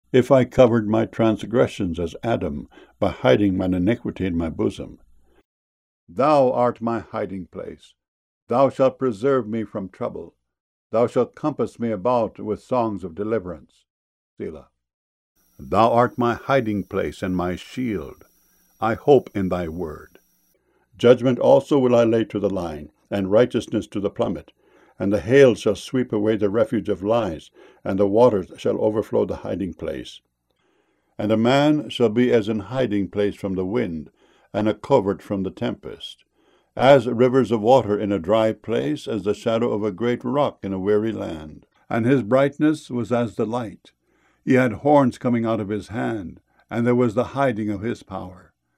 if I covered my transgressions as Adam, by hiding mine iniquity in my bosom. Thou art my hiding place. Thou shalt preserve me from trouble. Thou shalt compass me about with songs of deliverance. Selah. Thou art my hiding place and my shield. I hope in thy word. Judgment also will I lay to the line, and righteousness to the plummet. And the hail shall sweep away the refuge of lies, and the waters shall overflow the hiding place. And a man shall be as an hiding place from the wind, and a covert from the tempest. As rivers of water in a dry place, as the shadow of a great rock in a weary land. And his brightness was as the light. He had horns coming out of his hand, and there was the hiding of his power.